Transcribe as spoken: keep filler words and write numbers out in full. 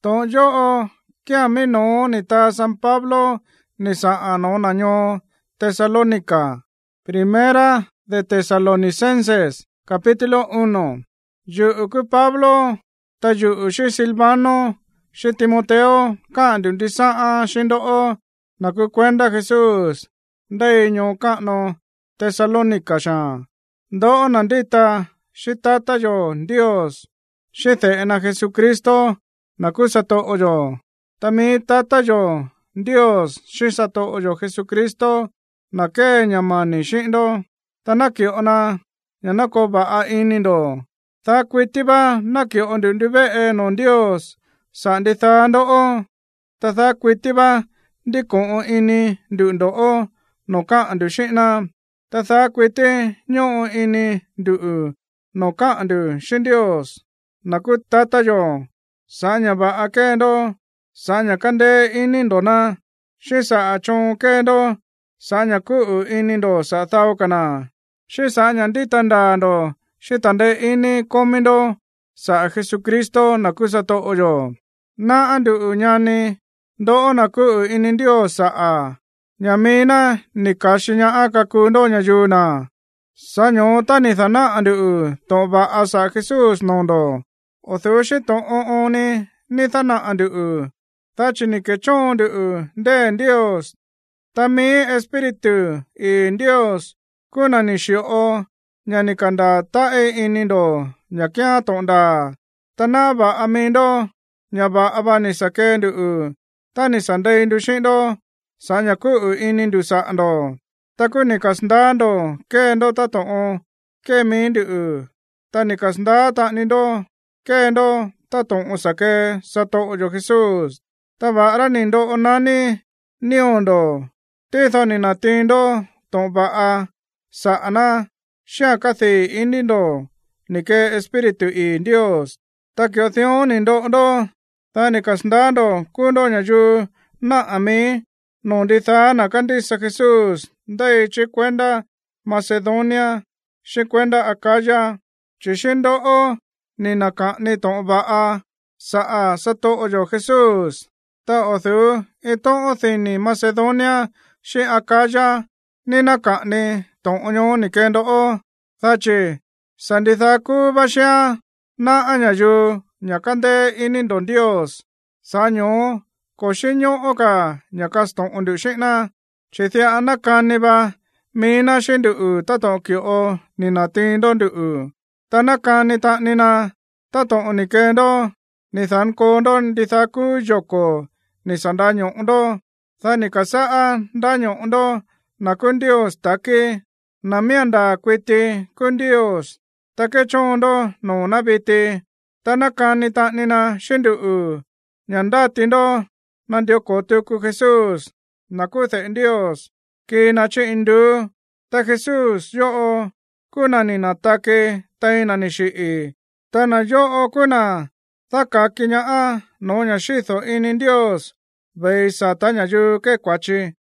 Tón yo que a mí no ni ta San Pablo ni sa no naño Tesalónica. Primera de Tesalonicenses, capítulo uno. Yo que Pablo, ta yo shi Silvano, shi Timoteo, ka dundi sa shindo o, na ku cuenta Jesús, day nyo ka no Tesalónica sha. Do nandita, shi tata yo Dios, shi the na Jesucristo, na ku sato oyo. Tami tata yo Dios, shi sato oyo Jesucristo, na ke nyamani shindo, ta na kyo na, nya na ko ba a inindo. Ta kwitiba na kyo ondundibe e non Dios, sa ndi thando o, ta ta kwitiba di ko o ini ndundo o, no ka andu shina, ta ta kwiti nyo o ini ndu, no ka andu shin Dios, na ku tata yo, sa nya ba a kendo, sa nya kande ini ndo na, shi sa a chon kendo, sa nya ku ini ndo sa thao kana, shi sa nya ndi tanda ndo, shi tande ini komindo, sa Jesucristo na ku sato oyo. Na andu nyani, do na ku ini Dios sa a, nyamina ni kashi nya aka kundo nya yuna. Sa nyo tani thana andu, to ba asa Jesus nondo, o thushi to o oni, ni thana andu, tachi ni kechon du, de Dios. Tami espiritu in Dios, kuna ni shio, nyani kanda tae inindo, nyakya tonda, tanaba amindo, nyaba abani sakendu, tani sande indu shindo, sanya ku inindu saando, takuni kasndando, kendo tato o, ke mindu, tani kasnda ta nindo, kendo tato o sake, sato ojo Jesus, tabara nindo onani, niondo, titho ni natindo, tomba a, saana, shakathi inindo, nike espiritu in Dios, takyo thion nindo do, tani kasndando, kundo nyaju, na ami, nonditha na kandisa Jesus, day chikwenda Macedonia, chikwenda Akaya, chishindo o, ni naka ni tomba a, saa sato oyo Jesus, ta othu, ito othini Macedonia, shi Akaya, ni naka ni tong onyo ni kendo o, thachi, sandithaku basya, na anyayu, nyakande inindo Dios, sanyo, koshinyo oka, nyakastong undu shikna, chithia anakaniba, mina shindu tato kyo o, nina tindo ndu, tanakani ta nina, tato unikendo, nithan kondo dithaku yoko, nisandanyo undo, thanikasa danyo undo, na kun Dios taki, na mianda kwiti kun Dios, take chondo no nabiti, tanakani ta nina shindu, nyanda tindo, nandio kotuku Jesus, nakuthe Dios, ki nachi indu, ta Jesus yo o, kuna ninatake, taina nishii, tana yo o kuna, thaka kinya a, no nyashitho inin Dios, veisa tanya yu ke kwachi.